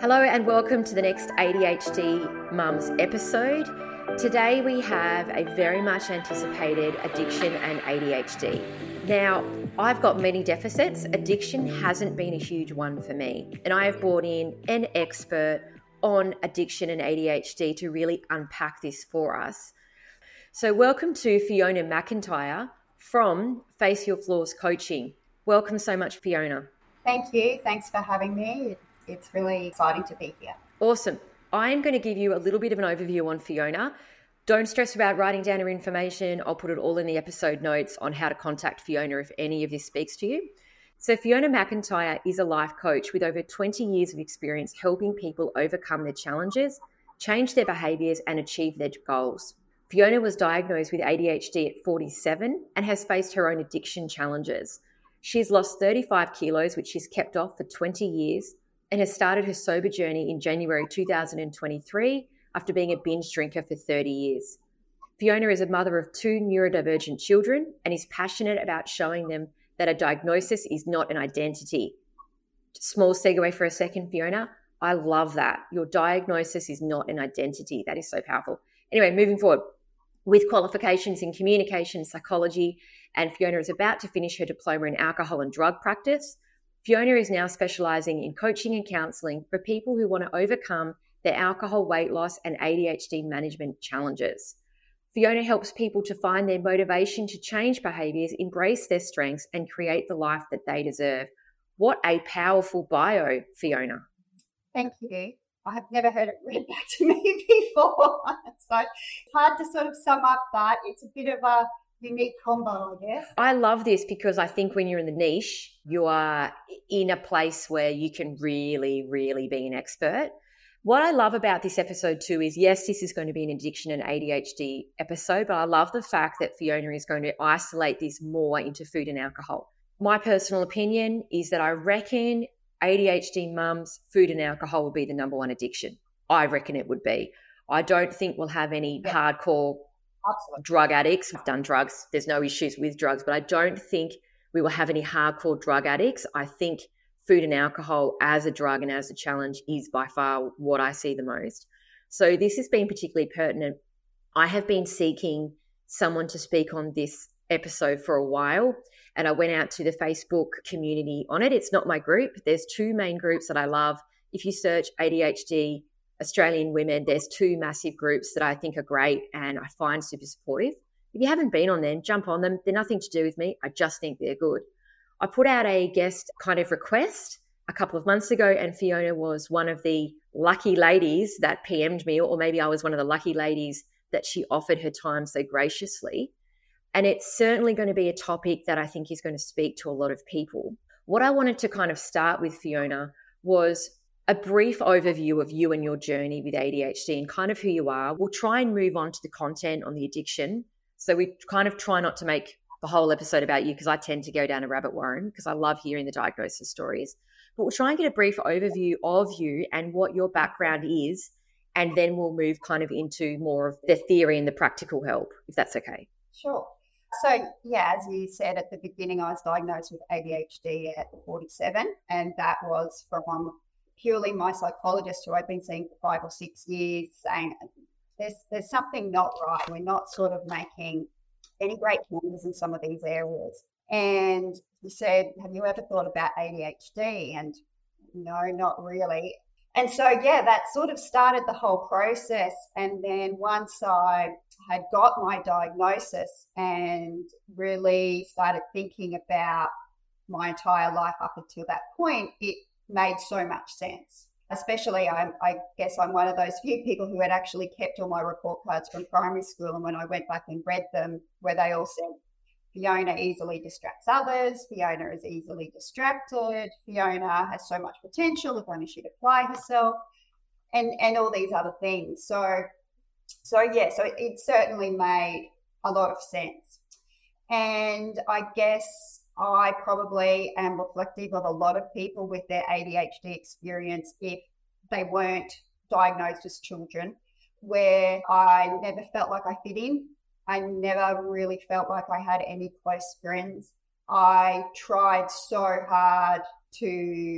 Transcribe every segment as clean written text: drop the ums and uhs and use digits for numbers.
Hello and welcome to the next ADHD Mums episode. Today we have a very much anticipated addiction and ADHD. Now, I've got many deficits. Addiction hasn't been a huge one for me, and I have brought in an expert on addiction and ADHD to really unpack this for us. So welcome to Fiona McIntyre from Face Your Flaws Coaching. Welcome so much, Fiona. Thank you. Thanks for having me. It's really exciting to be here. Awesome. I'm going to give you a little bit of an overview on Fiona. Don't stress about writing down her information. I'll put it all in the episode notes on how to contact Fiona if any of this speaks to you. So Fiona McIntyre is a life coach with over 20 years of experience helping people overcome their challenges, change their behaviours and achieve their goals. Fiona was diagnosed with ADHD at 47 and has faced her own addiction challenges. She's lost 35 kilos, which she's kept off for 20 years, and has started her sober journey in January 2023 after being a binge drinker for 30 years. Fiona is a mother of 2 neurodivergent children and is passionate about showing them that a diagnosis is not an identity. Small segue for a second, Fiona. I love that. Your diagnosis is not an identity. That is so powerful. Anyway, moving forward. With qualifications in communication, psychology, and Fiona is about to finish her diploma in alcohol and drug practice. Fiona is now specialising in coaching and counselling for people who want to overcome their alcohol, weight loss, and ADHD management challenges. Fiona helps people to find their motivation to change behaviours, embrace their strengths, and create the life that they deserve. What a powerful bio, Fiona. Thank you. I have never heard it read back to me before. So it's hard to sort of sum up, but it's a bit of a unique combo, I guess. I love this because I think when you're in the niche, you are in a place where you can really, really be an expert. What I love about this episode too is, yes, this is going to be an addiction and ADHD episode, but I love the fact that Fiona is going to isolate this more into food and alcohol. My personal opinion is that I reckon ADHD mums, food and alcohol will be the number one addiction. I reckon it would be. I don't think we'll have any hardcore drug addicts. We've done drugs. There's no issues with drugs, but I don't think we will have any hardcore drug addicts. I think food and alcohol as a drug and as a challenge is by far what I see the most. So this has been particularly pertinent. I have been seeking someone to speak on this episode for a while, and I went out to the Facebook community on it. It's not my group. There's 2 main groups that I love. If you search ADHD Australian women, there's 2 massive groups that I think are great and I find super supportive. If you haven't been on them, jump on them. They're nothing to do with me. I just think they're good. I put out a guest kind of request a couple of months ago, and Fiona was one of the lucky ladies that PM'd me, or maybe I was one of the lucky ladies that she offered her time so graciously. And it's certainly going to be a topic that I think is going to speak to a lot of people. What I wanted to kind of start with, Fiona, was a brief overview of you and your journey with ADHD and kind of who you are. We'll try and move on to the content on the addiction. So we kind of try not to make the whole episode about you, because I tend to go down a rabbit warren because I love hearing the diagnosis stories. But we'll try and get a brief overview of you and what your background is, and then we'll move kind of into more of the theory and the practical help, if that's okay. Sure. So, yeah, as you said at the beginning, I was diagnosed with ADHD at 47, and that was from purely my psychologist, who I've been seeing for 5 or 6 years, saying there's something not right. We're not sort of making any great changes in some of these areas. And he said, have you ever thought about ADHD? And no, not really. And so, yeah, that sort of started the whole process. And then once I had got my diagnosis and really started thinking about my entire life up until that point, it made so much sense. Especially, I guess I'm one of those few people who had actually kept all my report cards from primary school. And when I went back and read them, where they all said, Fiona easily distracts others, Fiona is easily distracted, Fiona has so much potential if only she'd apply herself, and all these other things. So it certainly made a lot of sense. And I guess I probably am reflective of a lot of people with their ADHD experience if they weren't diagnosed as children, where I never felt like I fit in. I never really felt like I had any close friends. I tried so hard to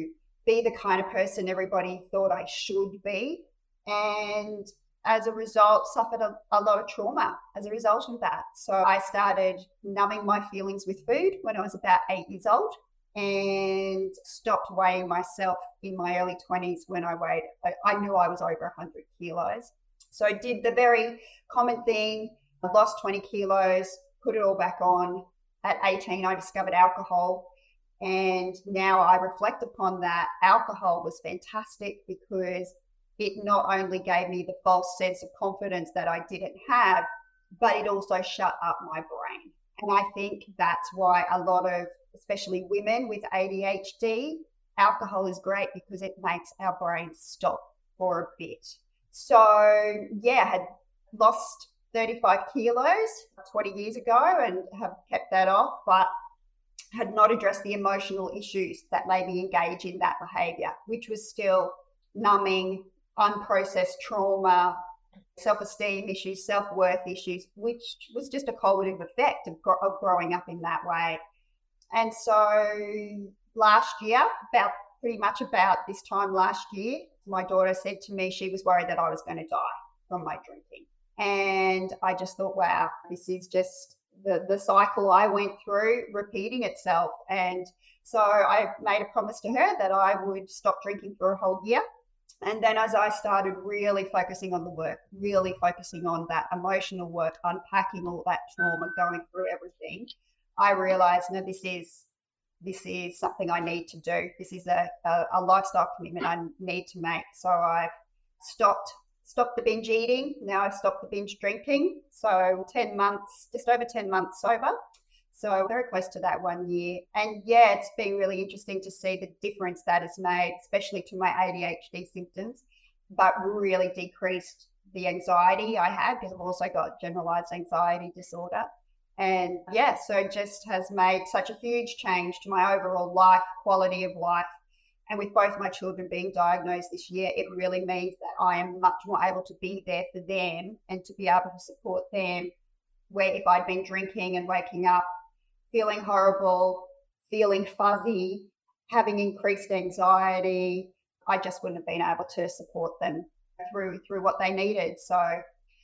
be the kind of person everybody thought I should be. And as a result, suffered a lot of trauma as a result of that. So I started numbing my feelings with food when I was about 8 years old, and stopped weighing myself in my early 20s when I knew I was over 100 kilos. So I did the very common thing. I lost 20 kilos, put it all back on. At 18, I discovered alcohol. And now I reflect upon that. Alcohol was fantastic because it not only gave me the false sense of confidence that I didn't have, but it also shut up my brain. And I think that's why a lot of, especially women with ADHD, alcohol is great because it makes our brains stop for a bit. So, yeah, I had lost 35 kilos 20 years ago and have kept that off, but had not addressed the emotional issues that made me engage in that behavior, which was still numbing, unprocessed trauma, self-esteem issues, self-worth issues, which was just a cumulative effect of growing up in that way. And so last year, pretty much about this time last year, my daughter said to me she was worried that I was going to die from my drinking. And I just thought, wow, this is just the cycle I went through repeating itself. And so I made a promise to her that I would stop drinking for a whole year. And then as I started really focusing on the work, really focusing on that emotional work, unpacking all that trauma, going through everything, I realized, no, this is something I need to do. This is a lifestyle commitment I need to make. So I've stopped the binge eating. Now I've stopped the binge drinking. So 10 months, just over 10 months sober. So very close to that 1 year. And yeah, it's been really interesting to see the difference that has made, especially to my ADHD symptoms, but really decreased the anxiety I had because I've also got generalized anxiety disorder. And yeah, so it just has made such a huge change to my overall life, quality of life. And with both my children being diagnosed this year, it really means that I am much more able to be there for them and to be able to support them, where if I'd been drinking and waking up feeling horrible, feeling fuzzy, having increased anxiety, I just wouldn't have been able to support them through what they needed. So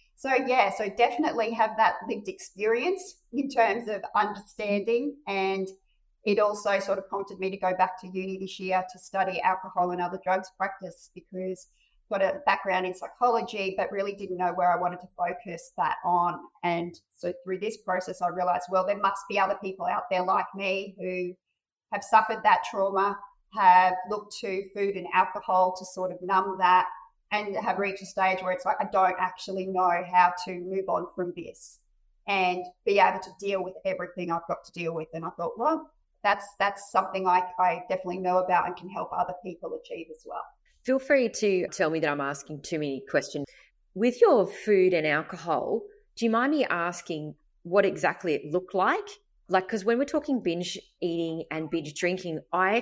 definitely have that lived experience in terms of understanding, and it also sort of prompted me to go back to uni this year to study alcohol and other drugs practice, because I've got a background in psychology, but really didn't know where I wanted to focus that on. And so through this process, I realized, well, there must be other people out there like me who have suffered that trauma, have looked to food and alcohol to sort of numb that, and have reached a stage where it's like, I don't actually know how to move on from this and be able to deal with everything I've got to deal with. And I thought, well, that's something I definitely know about and can help other people achieve as well. Feel free to tell me that I'm asking too many questions. With your food and alcohol, do you mind me asking what exactly it looked like? Like, because when we're talking binge eating and binge drinking,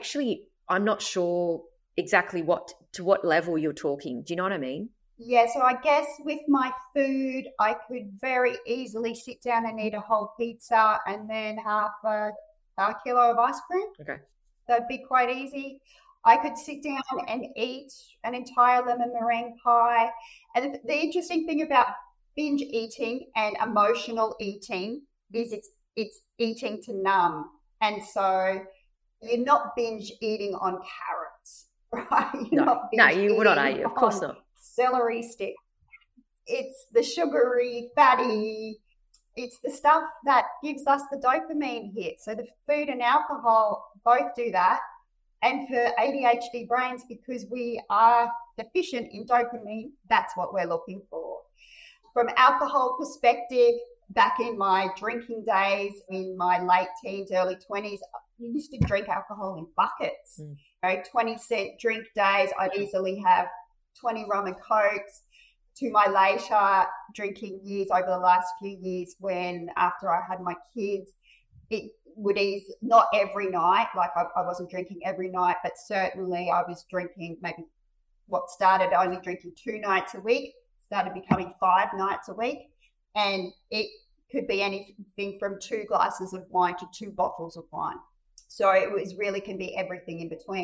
I'm not sure exactly to what level you're talking. Do you know what I mean? Yeah, so I guess with my food, I could very easily sit down and eat a whole pizza and then half a kilo of ice cream. Okay. That'd be quite easy. I could sit down and eat an entire lemon meringue pie. And the interesting thing about binge eating and emotional eating is it's eating to numb. And so you're not binge eating on carrots, right? You would not, are you? Of course not. Celery stick. It's the sugary, fatty, it's the stuff that gives us the dopamine hit. So the food and alcohol both do that. And for ADHD brains, because we are deficient in dopamine, that's what we're looking for. From alcohol perspective, back in my drinking days, in my late teens, early 20s, I used to drink alcohol in buckets. 20-cent drink days, I'd easily have 20 rum and cokes. To my later drinking years over the last few years, when after I had my kids, it would ease, not every night, like I wasn't drinking every night, but certainly I was drinking maybe what started only drinking 2 nights a week, started becoming 5 nights a week. And it could be anything from 2 glasses of wine to 2 bottles of wine. So it was really can be everything in between.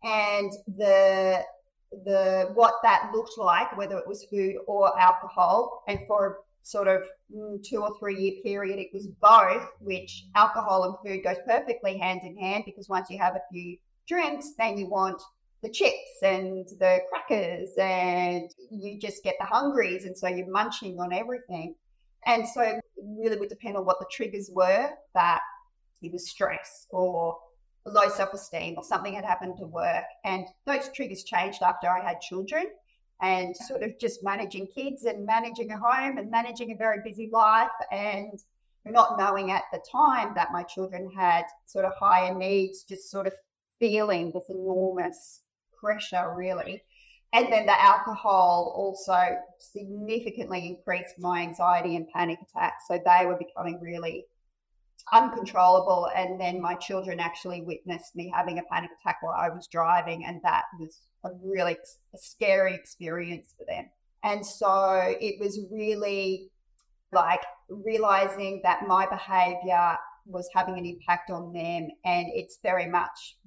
And the what that looked like, whether it was food or alcohol, and for a sort of 2 or 3 year period, it was both, which alcohol and food goes perfectly hand in hand, because once you have a few drinks, then you want the chips and the crackers and you just get the hungries, and so you're munching on everything. And so it really would depend on what the triggers were, that it was stress or low self-esteem or something had happened to work. And those triggers changed after I had children, and sort of just managing kids and managing a home and managing a very busy life, and not knowing at the time that my children had sort of higher needs, just sort of feeling this enormous pressure really. And then the alcohol also significantly increased my anxiety and panic attacks. So they were becoming really uncontrollable. And then my children actually witnessed me having a panic attack while I was driving. And that was a really scary experience for them. And so it was really like realizing that my behavior was having an impact on them. And it's very much,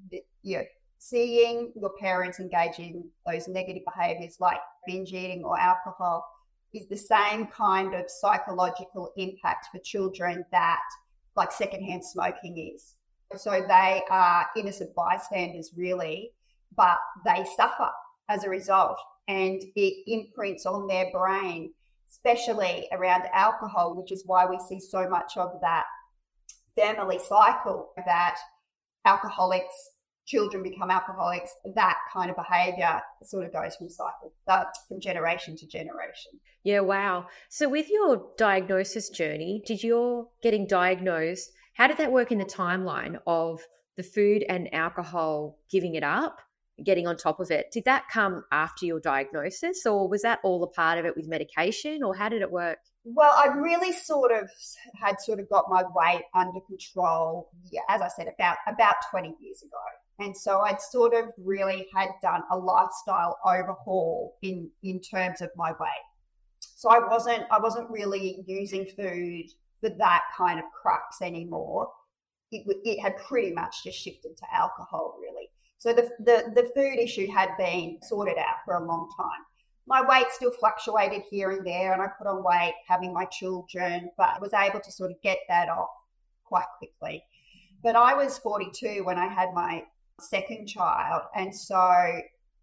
seeing your parents engage in those negative behaviors like binge eating or alcohol is the same kind of psychological impact for children that like secondhand smoking is. So they are innocent bystanders really, but they suffer as a result, and it imprints on their brain, especially around alcohol, which is why we see so much of that family cycle, that alcoholics, children become alcoholics. That kind of behavior sort of goes from generation to generation. Yeah, wow. So with your diagnosis journey, did your getting diagnosed, how did that work in the timeline of the food and alcohol, giving it up, getting on top of it? Did that come after your diagnosis, or was that all a part of it with medication, or how did it work? Well, I really had got my weight under control, as I said, about 20 years ago. And so I'd sort of really had done a lifestyle overhaul in terms of my weight. So I wasn't really using food for that kind of crux anymore. It had pretty much just shifted to alcohol really. So the food issue had been sorted out for a long time. My weight still fluctuated here and there, and I put on weight having my children, but I was able to sort of get that off quite quickly. But I was 42 when I had my second child, and so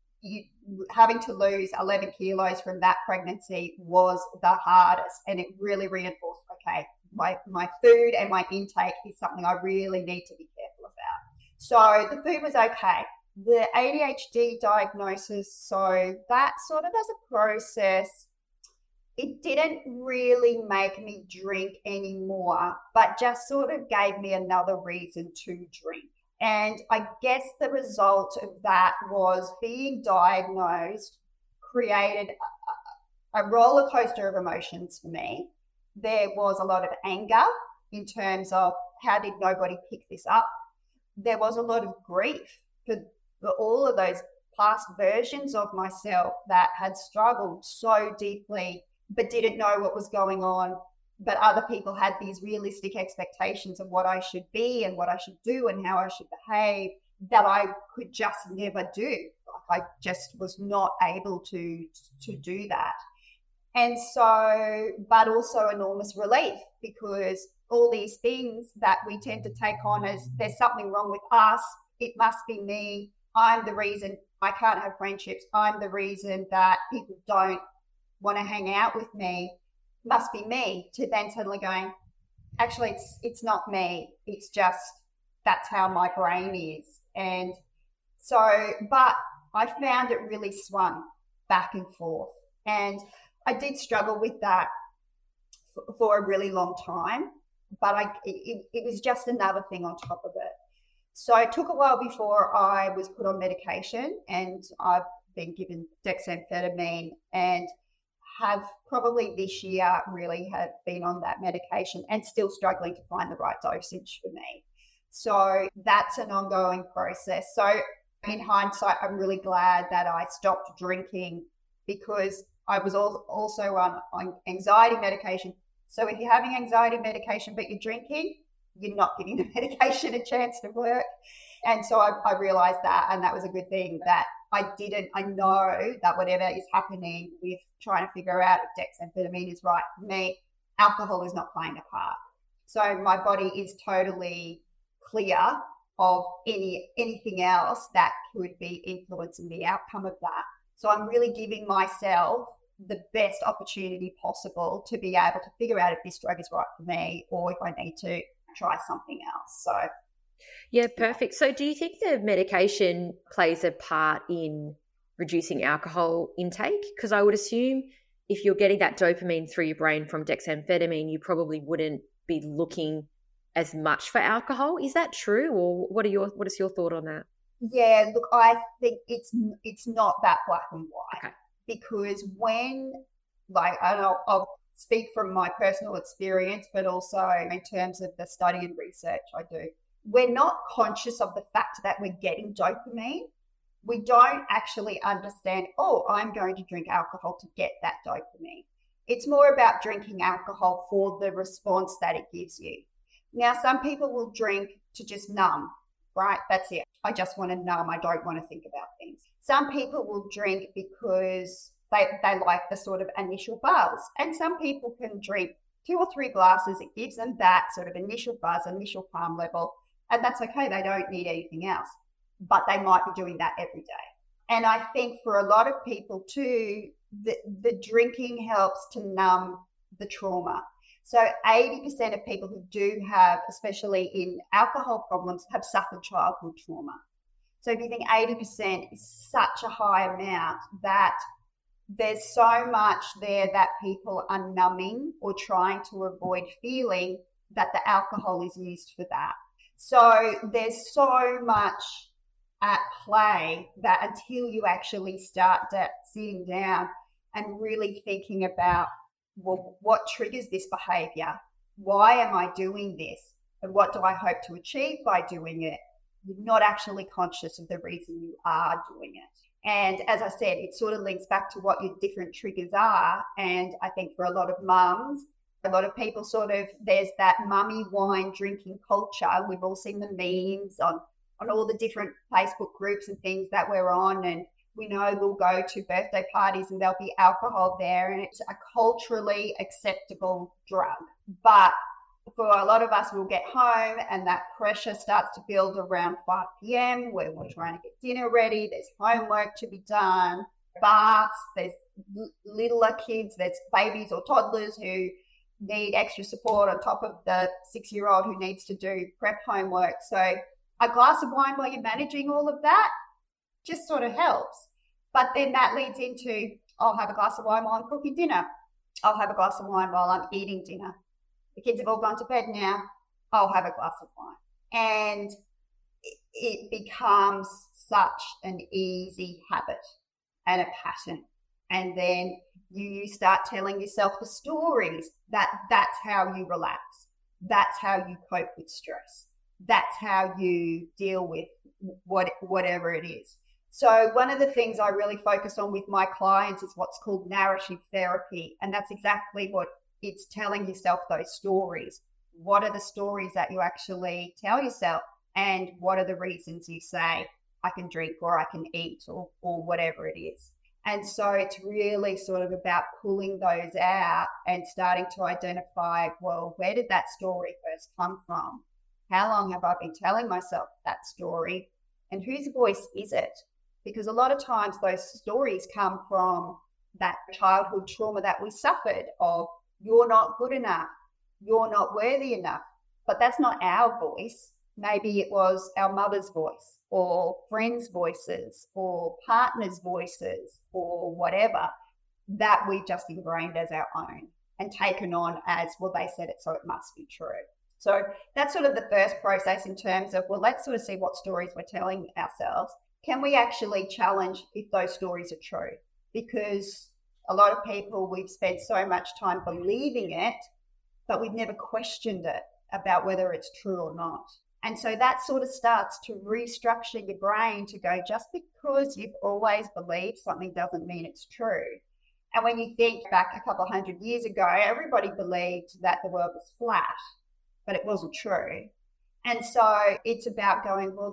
having to lose 11 kilos from that pregnancy was the hardest, and it really reinforced, okay, my food and my intake is something I really need to be careful about. So the food was okay. The ADHD diagnosis, so that sort of as a process, it didn't really make me drink anymore, but just sort of gave me another reason to drink. And I guess the result of that was being diagnosed created a roller coaster of emotions for me. There was a lot of anger in terms of how did nobody pick this up? There was a lot of grief for all of those past versions of myself that had struggled so deeply but didn't know what was going on. But other people had these realistic expectations of what I should be and what I should do and how I should behave that I could just never do. I just was not able to do that. And so, but also enormous relief, because all these things that we tend to take on as there's something wrong with us, it must be me, I'm the reason I can't have friendships, I'm the reason that people don't want to hang out with me, must be me, to then suddenly going, actually it's not me, it's just that's how my brain is. And so, but I found it really swung back and forth, and I did struggle with that for a really long time, but it was just another thing on top of it. So it took a while before I was put on medication, and I've been given dexamphetamine, and have probably this year really have been on that medication and still struggling to find the right dosage for me. So that's an ongoing process. So in hindsight, I'm really glad that I stopped drinking, because I was also on anxiety medication. So if you're having anxiety medication but you're drinking, you're not giving the medication a chance to work. And so I realized that, and that was a good thing that I know that whatever is happening with trying to figure out if dexamphetamine is right for me, alcohol is not playing a part. So my body is totally clear of anything else that could be influencing the outcome of that. So I'm really giving myself the best opportunity possible to be able to figure out if this drug is right for me or if I need to try something else. So yeah, perfect. So do you think the medication plays a part in reducing alcohol intake? Because I would assume if you're getting that dopamine through your brain from dexamphetamine, you probably wouldn't be looking as much for alcohol. Is that true, or what is your thought on that? Yeah, look, I think it's not that black and white. Okay. Because when, like, I'll speak from my personal experience, but also in terms of the study and research I do, we're not conscious of the fact that we're getting dopamine. We don't actually understand, oh, I'm going to drink alcohol to get that dopamine. It's more about drinking alcohol for the response that it gives you. Now, some people will drink to just numb, right? That's it. I just want to numb. I don't want to think about things. Some people will drink because they like the sort of initial buzz. And some people can drink 2 or 3 glasses. It gives them that sort of initial buzz, initial calm level. And that's okay. They don't need anything else. But they might be doing that every day. And I think for a lot of people too, the drinking helps to numb the trauma. So 80% of people who do have, especially in alcohol problems, have suffered childhood trauma. So if you think 80% is such a high amount that there's so much there that people are numbing or trying to avoid feeling that the alcohol is used for that. So there's so much at play that until you actually start sitting down and really thinking about, well, what triggers this behavior? Why am I doing this? And what do I hope to achieve by doing it? You're not actually conscious of the reason you are doing it. And as I said, it sort of links back to what your different triggers are. And I think for a lot of mums, a lot of people there's that mummy wine drinking culture. We've all seen the memes on all the different Facebook groups and things that we're on. And we know we'll go to birthday parties and there'll be alcohol there. And it's a culturally acceptable drug. But for a lot of us, we'll get home and that pressure starts to build around 5 p.m. where we're trying to get dinner ready. There's homework to be done, baths, there's littler kids, there's babies or toddlers who need extra support on top of the 6-year-old who needs to do prep homework. So a glass of wine while you're managing all of that just sort of helps. But then that leads into, I'll have a glass of wine while I'm cooking dinner. I'll have a glass of wine while I'm eating dinner. The kids have all gone to bed now. I'll have a glass of wine. And it becomes such an easy habit and a pattern. And then you start telling yourself the stories that's how you relax. That's how you cope with stress. That's how you deal with whatever it is. So one of the things I really focus on with my clients is what's called narrative therapy. And that's exactly what it's telling yourself, those stories. What are the stories that you actually tell yourself? And what are the reasons you say, I can drink or I can eat or whatever it is? And so it's really sort of about pulling those out and starting to identify, well, where did that story first come from? How long have I been telling myself that story? And whose voice is it? Because a lot of times those stories come from that childhood trauma that we suffered of, you're not good enough, you're not worthy enough. But that's not our voice. Maybe it was our mother's voice or friends' voices or partners' voices or whatever that we've just ingrained as our own and taken on as, well, they said it, so it must be true. So that's sort of the first process in terms of, well, let's sort of see what stories we're telling ourselves. Can we actually challenge if those stories are true? Because a lot of people, we've spent so much time believing it, but we've never questioned it about whether it's true or not. And so that sort of starts to restructure your brain to go, just because you've always believed something doesn't mean it's true. And when you think back a couple of 100 years ago, everybody believed that the world was flat, but it wasn't true. And so it's about going, well,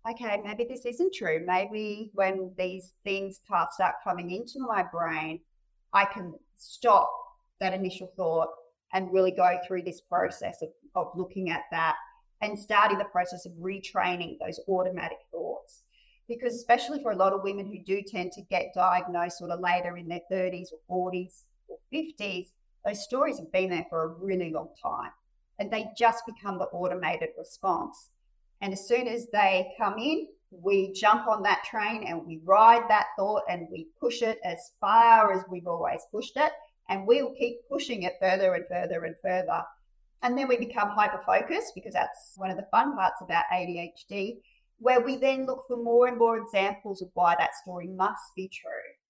okay, maybe this isn't true. Maybe when these things start coming into my brain, I can stop that initial thought and really go through this process of looking at that and starting the process of retraining those automatic thoughts. Because especially for a lot of women who do tend to get diagnosed sort of later in their 30s or 40s or 50s, those stories have been there for a really long time and they just become the automated response. And as soon as they come in, we jump on that train and we ride that thought and we push it as far as we've always pushed it. And we'll keep pushing it further and further and further. And then we become hyper-focused, because that's one of the fun parts about ADHD, where we then look for more and more examples of why that story must be true.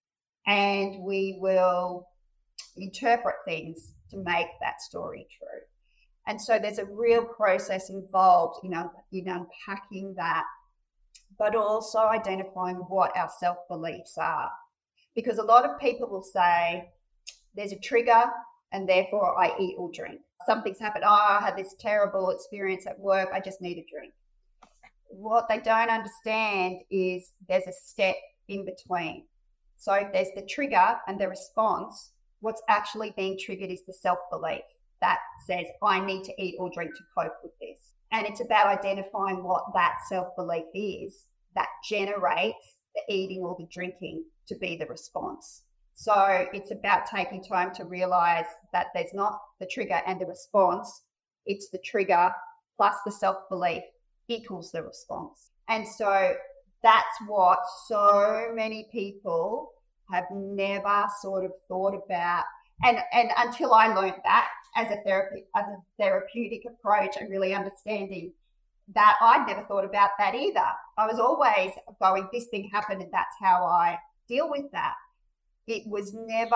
And we will interpret things to make that story true. And so there's a real process involved in unpacking that, but also identifying what our self-beliefs are. Because a lot of people will say, there's a trigger and therefore I eat or drink. Something's happened. I had this terrible experience at work. I just need a drink. What they don't understand is there's a step in between. So if there's the trigger and the response, what's actually being triggered is the self-belief that says, I need to eat or drink to cope with this. And it's about identifying what that self-belief is that generates the eating or the drinking to be the response. So it's about taking time to realize that there's not the trigger and the response. It's the trigger plus the self-belief equals the response. And so that's what so many people have never sort of thought about. And until I learned that as a therapeutic approach and really understanding that, I'd never thought about that either. I was always going, this thing happened and that's how I deal with that. It was never,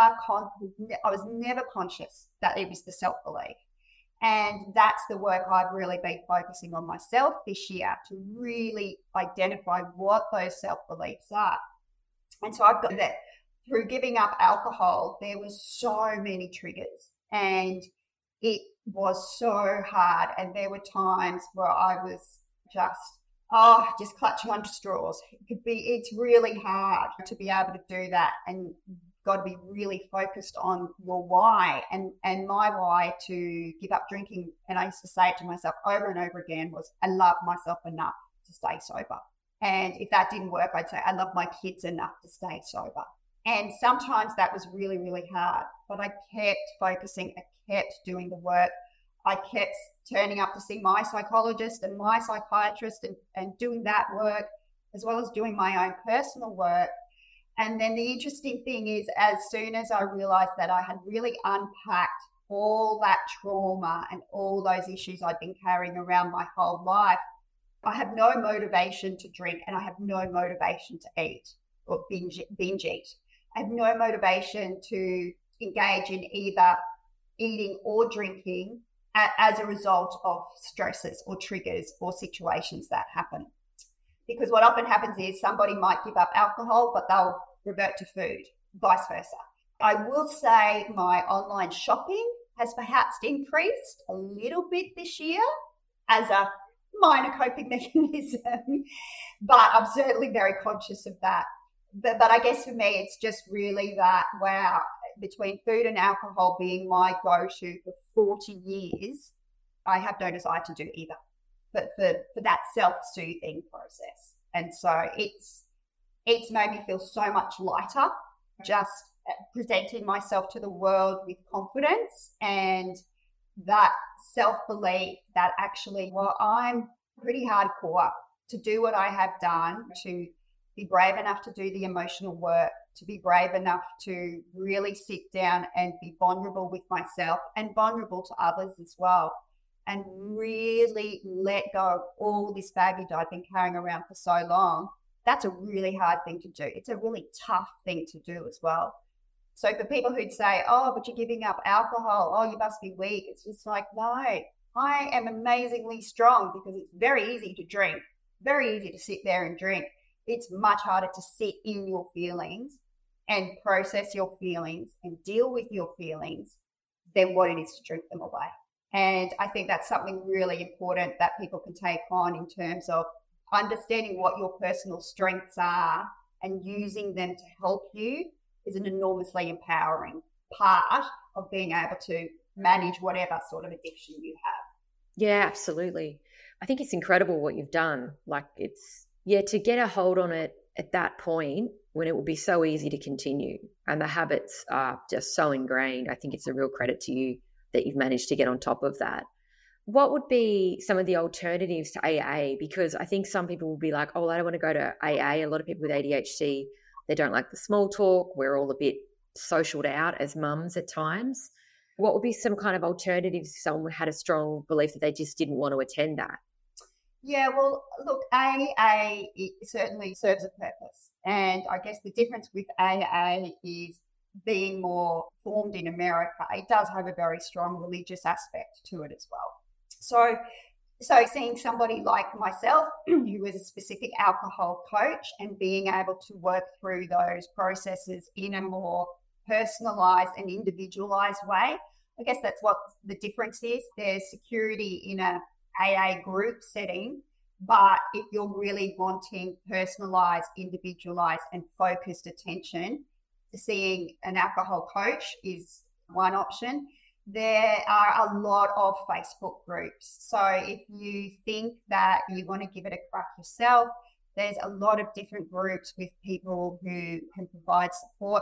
I was never conscious that it was the self-belief. And that's the work I've really been focusing on myself this year, to really identify what those self-beliefs are. And so I've got that through giving up alcohol, there was so many triggers and it was so hard. And there were times where I was just clutching onto straws. It's really hard to be able to do that, and got to be really focused on your why. And my why to give up drinking, and I used to say it to myself over and over again, was I love myself enough to stay sober. And if that didn't work, I'd say I love my kids enough to stay sober. And sometimes that was really, really hard, but I kept focusing, I kept doing the work. I kept turning up to see my psychologist and my psychiatrist and doing that work, as well as doing my own personal work. And then the interesting thing is, as soon as I realized that I had really unpacked all that trauma and all those issues I'd been carrying around my whole life, I have no motivation to drink and I have no motivation to eat or binge eat. I have no motivation to engage in either eating or drinking as a result of stresses or triggers or situations that happen. Because what often happens is somebody might give up alcohol, but they'll revert to food, vice versa. I will say my online shopping has perhaps increased a little bit this year as a minor coping mechanism, but I'm certainly very conscious of that. But I guess for me, it's just really that, wow, between food and alcohol being my go-to for 40 years, I have no desire to do either. But for that self-soothing process. And so it's made me feel so much lighter, just presenting myself to the world with confidence and that self-belief that actually, well, I'm pretty hardcore to do what I have done, to be brave enough to do the emotional work, to be brave enough to really sit down and be vulnerable with myself and vulnerable to others as well, and really let go of all this baggage I've been carrying around for so long. That's a really hard thing to do. It's a really tough thing to do as well. So for people who'd say, oh, but you're giving up alcohol, oh, you must be weak. It's just like, no, I am amazingly strong, because it's very easy to drink, very easy to sit there and drink. It's much harder to sit in your feelings and process your feelings and deal with your feelings than what it is to drink them away. And I think that's something really important that people can take on in terms of understanding what your personal strengths are and using them to help you is an enormously empowering part of being able to manage whatever sort of addiction you have. Yeah, absolutely. I think it's incredible what you've done. Like to get a hold on it at that point when it will be so easy to continue and the habits are just so ingrained. I think it's a real credit to you that you've managed to get on top of that. What would be some of the alternatives to AA? Because I think some people will be like, oh, I don't want to go to AA. A lot of people with ADHD, they don't like the small talk. We're all a bit socialed out as mums at times. What would be some kind of alternatives if someone had a strong belief that they just didn't want to attend that? Yeah, well, look, AA it certainly serves a purpose. And I guess the difference with AA is being more formed in America. It does have a very strong religious aspect to it as well. So seeing somebody like myself who is a specific alcohol coach and being able to work through those processes in a more personalized and individualized way, I guess that's what the difference is. There's security in a AA group setting, but if you're really wanting personalized, individualized and focused attention, seeing an alcohol coach is one option. There are a lot of Facebook groups. So if you think that you want to give it a crack yourself, there's a lot of different groups with people who can provide support.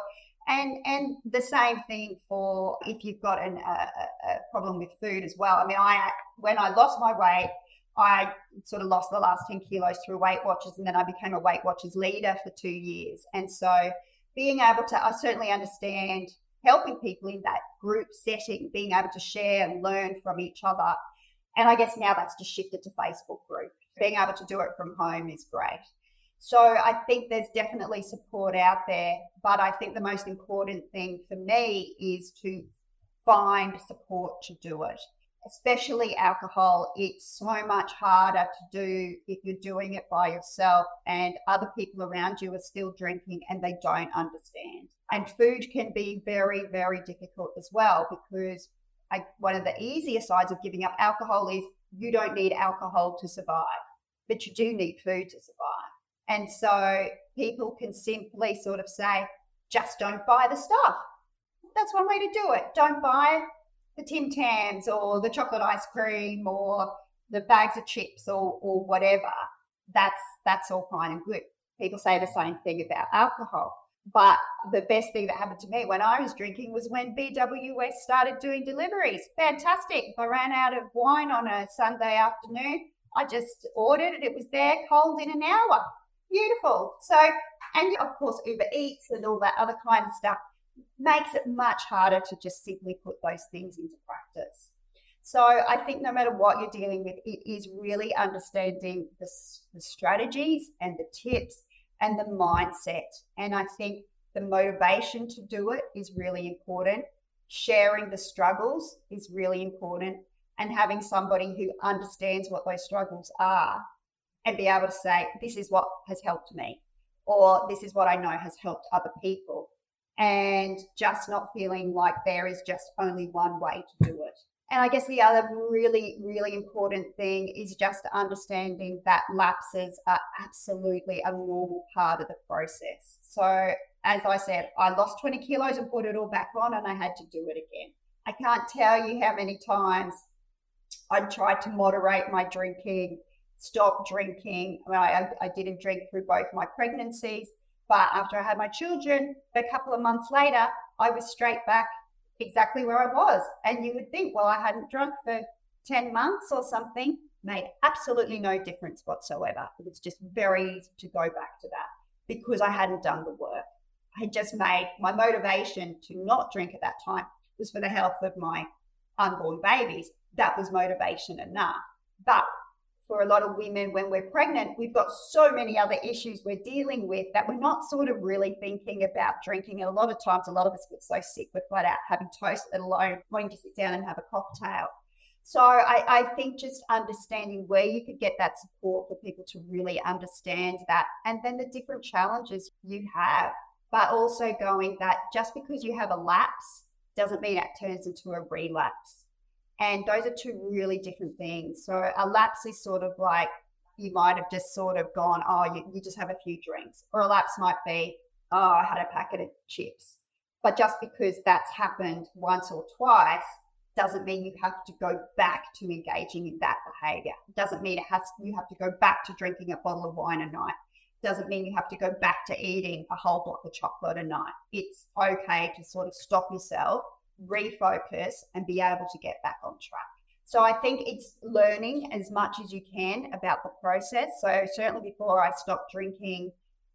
And the same thing for if you've got a problem with food as well. I mean, when I lost my weight, I sort of lost the last 10 kilos through Weight Watchers, and then I became a Weight Watchers leader for 2 years. And so being able to, I certainly understand helping people in that group setting, being able to share and learn from each other. And I guess now that's just shifted to Facebook group. Being able to do it from home is great. So I think there's definitely support out there, but I think the most important thing for me is to find support to do it. Especially alcohol, it's so much harder to do if you're doing it by yourself and other people around you are still drinking and they don't understand. And food can be very, very difficult as well, because one of the easier sides of giving up alcohol is you don't need alcohol to survive, but you do need food to survive. And so people can simply sort of say, just don't buy the stuff. That's one way to do it. Don't buy the Tim Tams or the chocolate ice cream or the bags of chips or whatever. That's all fine and good. People say the same thing about alcohol. But the best thing that happened to me when I was drinking was when BWS started doing deliveries. Fantastic. If I ran out of wine on a Sunday afternoon, I just ordered it. It was there cold in an hour. Beautiful. So, and of course, Uber Eats and all that other kind of stuff makes it much harder to just simply put those things into practice. So I think no matter what you're dealing with, it is really understanding the strategies and the tips and the mindset. And I think the motivation to do it is really important. Sharing the struggles is really important, and having somebody who understands what those struggles are and be able to say, this is what has helped me, or this is what I know has helped other people. And just not feeling like there is just only one way to do it. And I guess the other really, really important thing is just understanding that lapses are absolutely a normal part of the process. So as I said, I lost 20 kilos and put it all back on, and I had to do it again. I can't tell you how many times I tried to moderate my drinking, stop drinking. I didn't drink through both my pregnancies, but after I had my children, a couple of months later, I was straight back exactly where I was. And you would think, well, I hadn't drunk for 10 months or something. Made absolutely no difference whatsoever. It was just very easy to go back to that because I hadn't done the work. I had just made my motivation to not drink at that time was for the health of my unborn babies. That was motivation enough. But for a lot of women, when we're pregnant, we've got so many other issues we're dealing with that we're not sort of really thinking about drinking. And a lot of times, a lot of us get so sick, we're flat out having toast, let alone wanting to sit down and have a cocktail. So I think just understanding where you could get that support for people to really understand that, and then the different challenges you have, but also going that just because you have a lapse doesn't mean it turns into a relapse. And those are two really different things. So a lapse is sort of like you might have just sort of gone, oh, you just have a few drinks. Or a lapse might be, oh, I had a packet of chips. But just because that's happened once or twice doesn't mean you have to go back to engaging in that behavior. It doesn't mean you have to go back to drinking a bottle of wine a night. It doesn't mean you have to go back to eating a whole block of chocolate a night. It's okay to sort of stop yourself, refocus, and be able to get back on track. So I think it's learning as much as you can about the process. So certainly before I stopped drinking,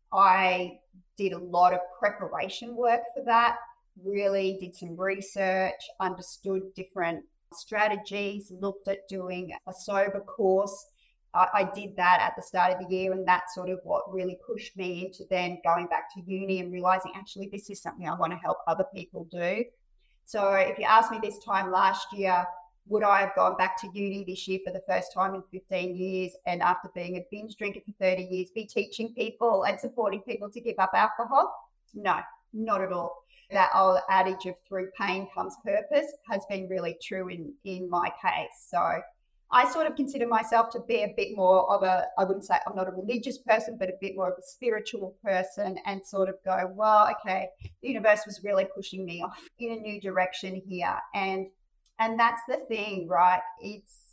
I did a lot of preparation work for that, really did some research, understood different strategies, looked at doing a sober course. I did that at the start of the year, and that's sort of what really pushed me into then going back to uni and realizing actually this is something I want to help other people do. So if you asked me this time last year, would I have gone back to uni this year for the first time in 15 years and after being a binge drinker for 30 years, be teaching people and supporting people to give up alcohol? No, not at all. That old adage of through pain comes purpose has been really true in my case. So I sort of consider myself to be a bit more of I wouldn't say I'm not a religious person, but a bit more of a spiritual person, and sort of go, well, okay, the universe was really pushing me off in a new direction here. And that's the thing, right? It's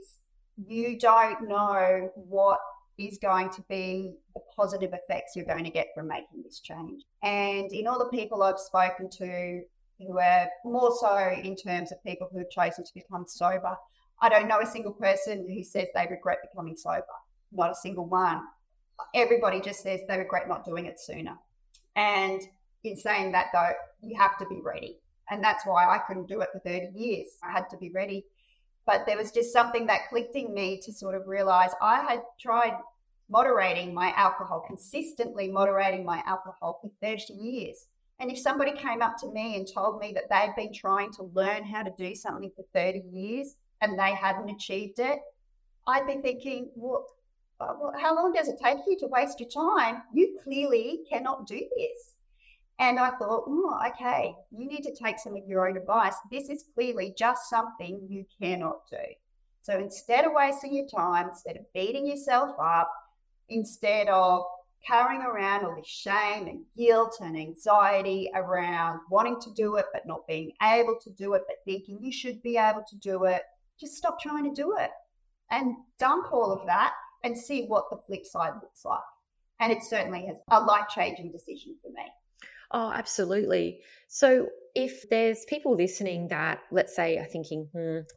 you don't know what is going to be the positive effects you're going to get from making this change. And in all the people I've spoken to who are more so in terms of people who have chosen to become sober, I don't know a single person who says they regret becoming sober. Not a single one. Everybody just says they regret not doing it sooner. And in saying that though, you have to be ready. And that's why I couldn't do it for 30 years. I had to be ready. But there was just something that clicked in me to sort of realize I had tried moderating my alcohol, consistently moderating my alcohol for 30 years. And if somebody came up to me and told me that they'd been trying to learn how to do something for 30 years and they hadn't achieved it, I'd be thinking, well, how long does it take you to waste your time? You clearly cannot do this. And I thought, okay, you need to take some of your own advice. This is clearly just something you cannot do. So instead of wasting your time, instead of beating yourself up, instead of carrying around all this shame and guilt and anxiety around wanting to do it but not being able to do it, but thinking you should be able to do it, just stop trying to do it and dump all of that and see what the flip side looks like. And it certainly has a life-changing decision for me. Oh, absolutely. So if there's people listening that, let's say, are thinking,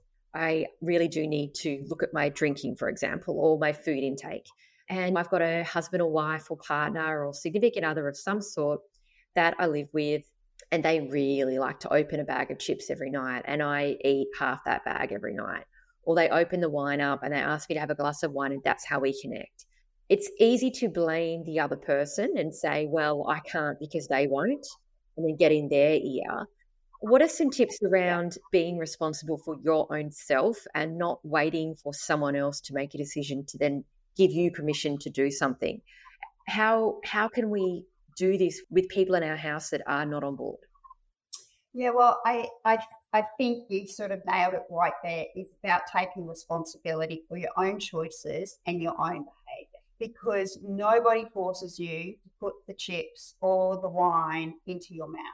I really do need to look at my drinking, for example, or my food intake, and I've got a husband or wife or partner or significant other of some sort that I live with, and they really like to open a bag of chips every night, and I eat half that bag every night. Or they open the wine up and they ask me to have a glass of wine, and that's how we connect. It's easy to blame the other person and say, well, I can't because they won't, and then get in their ear. What are some tips around being responsible for your own self and not waiting for someone else to make a decision to then give you permission to do something? How can we do this with people in our house that are not on board? Yeah, well, I think you sort of nailed it right there. It's about taking responsibility for your own choices and your own behaviour, because nobody forces you to put the chips or the wine into your mouth.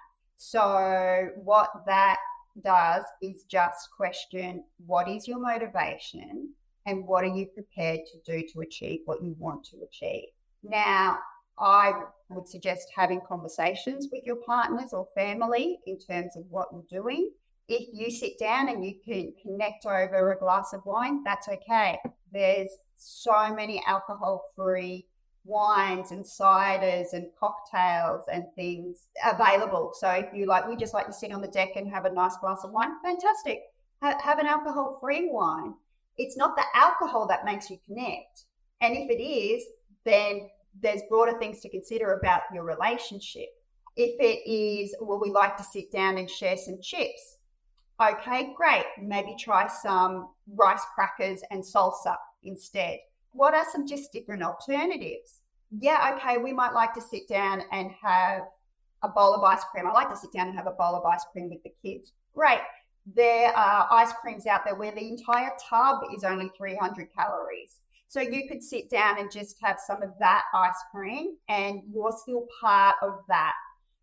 So what that does is just question, what is your motivation and what are you prepared to do to achieve what you want to achieve? Now, I would suggest having conversations with your partners or family in terms of what you're doing. If you sit down and you can connect over a glass of wine, that's okay. There's so many alcohol-free wines and ciders and cocktails and things available. So if you like, we just like to sit on the deck and have a nice glass of wine, fantastic. Have an alcohol-free wine. It's not the alcohol that makes you connect. And if it is, then there's broader things to consider about your relationship. If it is, well, we like to sit down and share some chips. Okay, great. Maybe try some rice crackers and salsa instead. What are some just different alternatives? Yeah, okay, we might like to sit down and have a bowl of ice cream. I like to sit down and have a bowl of ice cream with the kids. Great. There are ice creams out there where the entire tub is only 300 calories. So you could sit down and just have some of that ice cream and you're still part of that.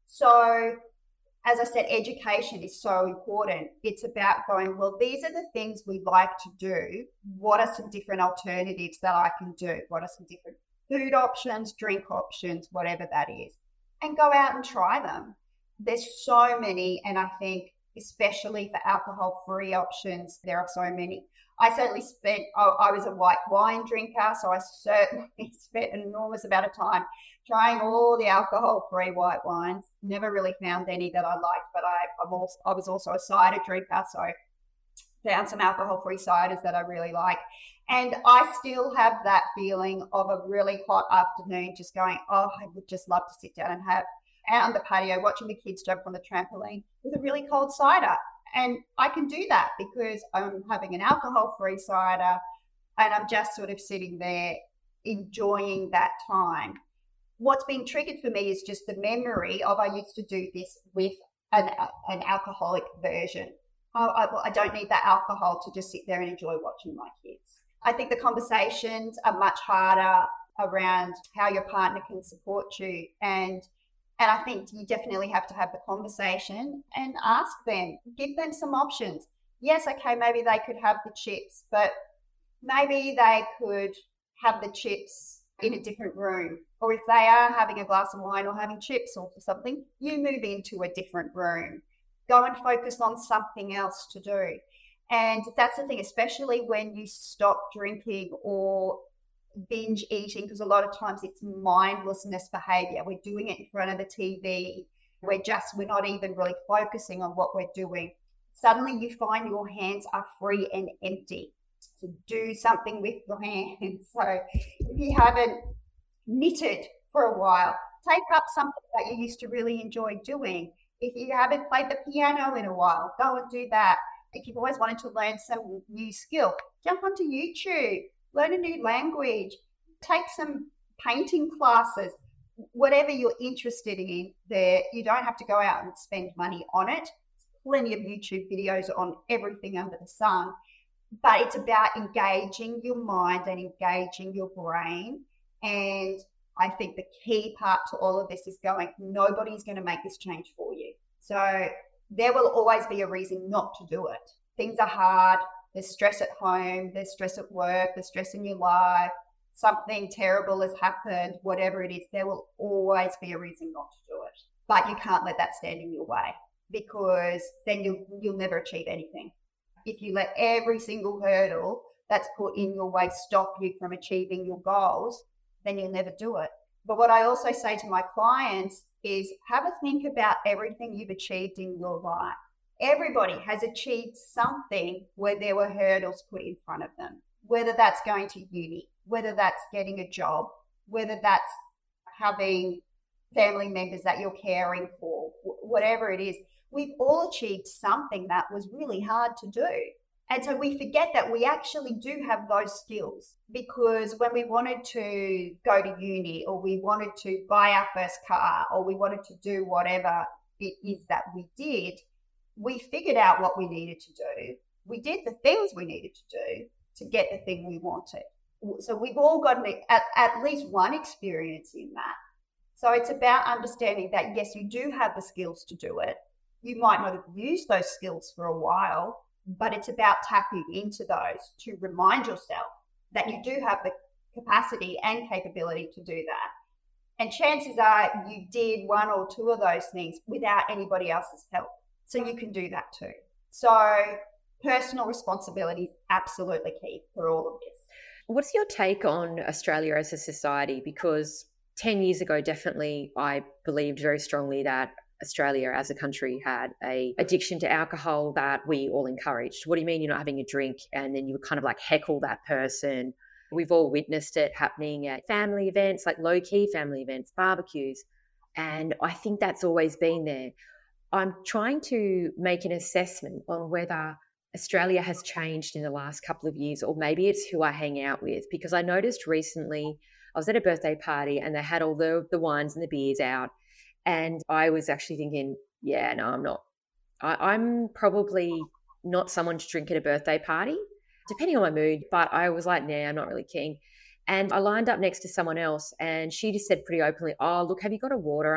So as I said, education is so important. It's about going, well, these are the things we like to do. What are some different alternatives that I can do? What are some different food options, drink options, whatever that is? And go out and try them. There's so many. And I think, especially for alcohol-free options, there are so many. I certainly I was a white wine drinker, so I certainly spent an enormous amount of time trying all the alcohol-free white wines. Never really found any that I liked, but I was also a cider drinker, so found some alcohol-free ciders that I really like. And I still have that feeling of a really hot afternoon just going, oh, I would just love to sit down and have out on the patio watching the kids jump on the trampoline with a really cold cider. And I can do that because I'm having an alcohol-free cider and I'm just sort of sitting there enjoying that time. What's been triggered for me is just the memory of I used to do this with an alcoholic version. I don't need that alcohol to just sit there and enjoy watching my kids. I think the conversations are much harder around how your partner can support you. And I think you definitely have to have the conversation and ask them, give them some options. Yes, okay, maybe they could have the chips, but maybe they could have the chips in a different room. Or if they are having a glass of wine or having chips or something, you move into a different room. Go and focus on something else to do. And that's the thing, especially when you stop drinking or binge eating, because a lot of times it's mindlessness behavior. We're doing it in front of the TV. We're not even really focusing on what we're doing. Suddenly you find your hands are free and empty to do something with your hands. So if you haven't knitted for a while, take up something that you used to really enjoy doing. If you haven't played the piano in a while, go and do that. If you've always wanted to learn some new skill, jump onto YouTube, learn a new language, take some painting classes, whatever you're interested in there. You don't have to go out and spend money on it. There's plenty of YouTube videos on everything under the sun, but it's about engaging your mind and engaging your brain. And I think the key part to all of this is going, nobody's going to make this change for you. So there will always be a reason not to do it. Things are hard. There's stress at home. There's stress at work. There's stress in your life. Something terrible has happened, whatever it is, there will always be a reason not to do it. But you can't let that stand in your way, because then you'll never achieve anything. If you let every single hurdle that's put in your way stop you from achieving your goals, then you'll never do it. But what I also say to my clients is have a think about everything you've achieved in your life. Everybody has achieved something where there were hurdles put in front of them, whether that's going to uni, whether that's getting a job, whether that's having family members that you're caring for, whatever it is. We've all achieved something that was really hard to do. And so we forget that we actually do have those skills, because when we wanted to go to uni, or we wanted to buy our first car, or we wanted to do whatever it is that we did, we figured out what we needed to do. We did the things we needed to do to get the thing we wanted. So we've all got at least one experience in that. So it's about understanding that, yes, you do have the skills to do it. You might not have used those skills for a while, but it's about tapping into those to remind yourself that you do have the capacity and capability to do that. And chances are you did one or two of those things without anybody else's help. So you can do that too. So personal responsibility is absolutely key for all of this. What's your take on Australia as a society? Because 10 years ago, definitely, I believed very strongly that Australia as a country had a addiction to alcohol that we all encouraged. What do you mean you're not having a drink? And then you would kind of like heckle that person. We've all witnessed it happening at family events, like low-key family events, barbecues. And I think that's always been there. I'm trying to make an assessment on whether Australia has changed in the last couple of years, or maybe it's who I hang out with, because I noticed recently I was at a birthday party and they had all the wines and the beers out. And I was actually thinking, yeah, no, I'm not. I'm probably not someone to drink at a birthday party, depending on my mood. But I was like, nah, I'm not really keen. And I lined up next to someone else, and she just said pretty openly, "Oh, look, have you got a water?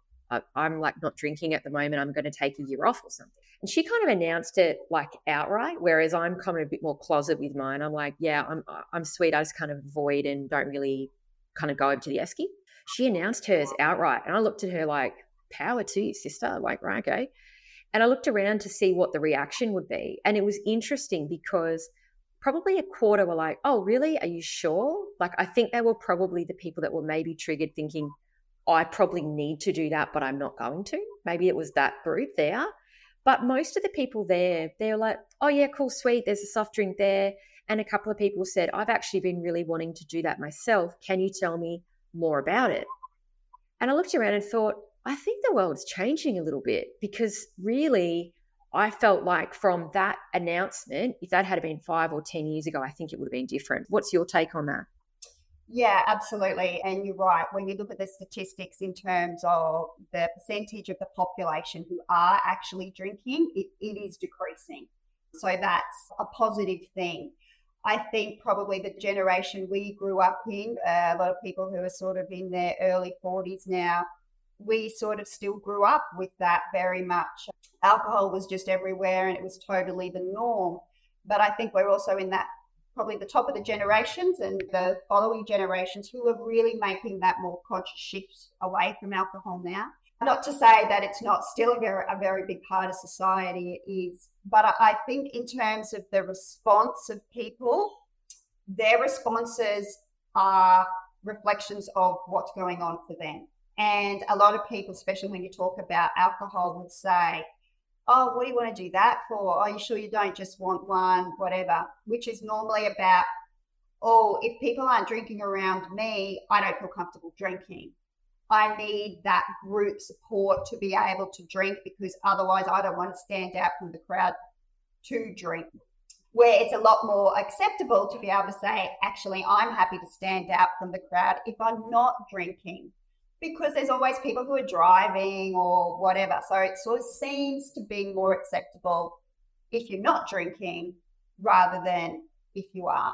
I'm like not drinking at the moment. I'm going to take a year off or something." And she kind of announced it like outright, whereas I'm kind of a bit more closet with mine. I'm like, yeah, I'm sweet. I just kind of avoid and don't really kind of go over to the esky. She announced hers outright, and I looked at her like, "Power to you, sister." Like, right, okay. And I looked around to see what the reaction would be, and it was interesting because probably a quarter were like, "Oh, really? Are you sure?" Like, I think they were probably the people that were maybe triggered thinking, I probably need to do that, but I'm not going to. Maybe it was that group there. But most of the people there, they're like, "Oh, yeah, cool, sweet. There's a soft drink there." And a couple of people said, "I've actually been really wanting to do that myself. Can you tell me more about it?" And I looked around and thought, I think the world's changing a little bit, because really, I felt like from that announcement, if that had been 5 or 10 years ago, I think it would have been different. What's your take on that? Yeah, absolutely. And you're right. When you look at the statistics in terms of the percentage of the population who are actually drinking, it is decreasing. So that's a positive thing. I think probably the generation we grew up in, a lot of people who are sort of in their early 40s now, we sort of still grew up with that very much. Alcohol was just everywhere and it was totally the norm. But I think we're also in that probably the top of the generations and the following generations who are really making that more conscious shift away from alcohol now. Not to say that it's not still a very big part of society, it is. But I think in terms of the response of people, their responses are reflections of what's going on for them. And a lot of people, especially when you talk about alcohol, will say, "Oh, what do you want to do that for? Are you sure you don't just want one, whatever?" Which is normally about, "Oh, if people aren't drinking around me, I don't feel comfortable drinking. I need that group support to be able to drink because otherwise I don't want to stand out from the crowd to drink." Where it's a lot more acceptable to be able to say, "Actually, I'm happy to stand out from the crowd if I'm not drinking." Because there's always people who are driving or whatever. So it sort of seems to be more acceptable if you're not drinking rather than if you are.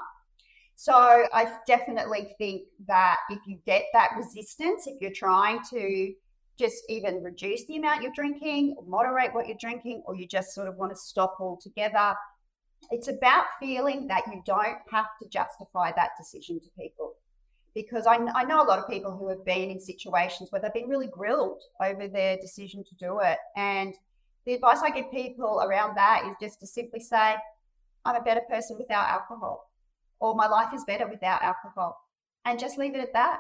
So I definitely think that if you get that resistance, if you're trying to just even reduce the amount you're drinking or moderate what you're drinking, or you just sort of want to stop altogether, it's about feeling that you don't have to justify that decision to people. Because I know a lot of people who have been in situations where they've been really grilled over their decision to do it. And the advice I give people around that is just to simply say, "I'm a better person without alcohol," or "My life is better without alcohol," and just leave it at that.